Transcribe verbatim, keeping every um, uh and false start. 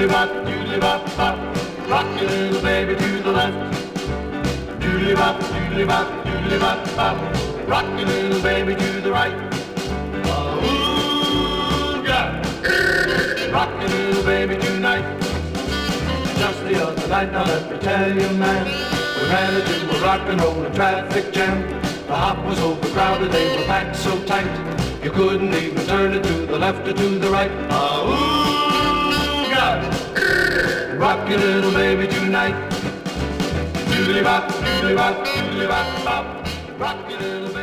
Doodly-bop, doodly-bop-bop, rock your little baby to the left. Doodly-bop, doodly-bop, doodly-bop-bop, rock your little baby to the right. Ahoo-ga! Rock your little baby tonight. Just the other night, now let me tell you, man, we ran into a rock and roll traffic jam. The hop was overcrowded, they were packed so tight, you couldn't even turn it to the left or to the right. Ahoo-ga! Rock your little baby tonight. Doodly-bop, doodly-bop, doodly-bop-bop, rock your little baby.